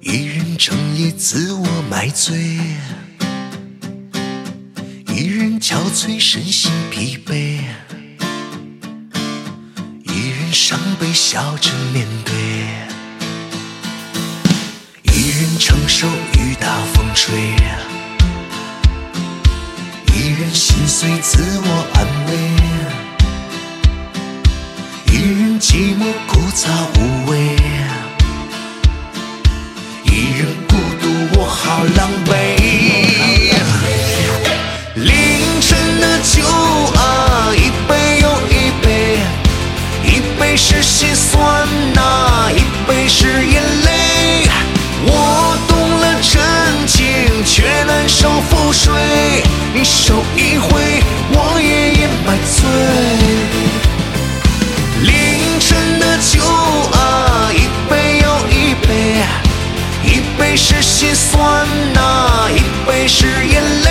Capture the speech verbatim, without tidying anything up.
一人整夜自我买醉，一人憔悴身心疲惫，一人伤悲笑着面对，一人承受雨打风吹，一人心碎自我安慰，一人寂寞枯燥无味，一人孤独我好狼狈。凌晨的酒啊，一杯又一杯，一杯是心酸啊，一杯是眼泪。我懂了真情，却难收覆水，你手一挥，我也咽百醉。凌晨的酒啊，一杯又一杯，一杯是心酸啊，一杯是眼泪。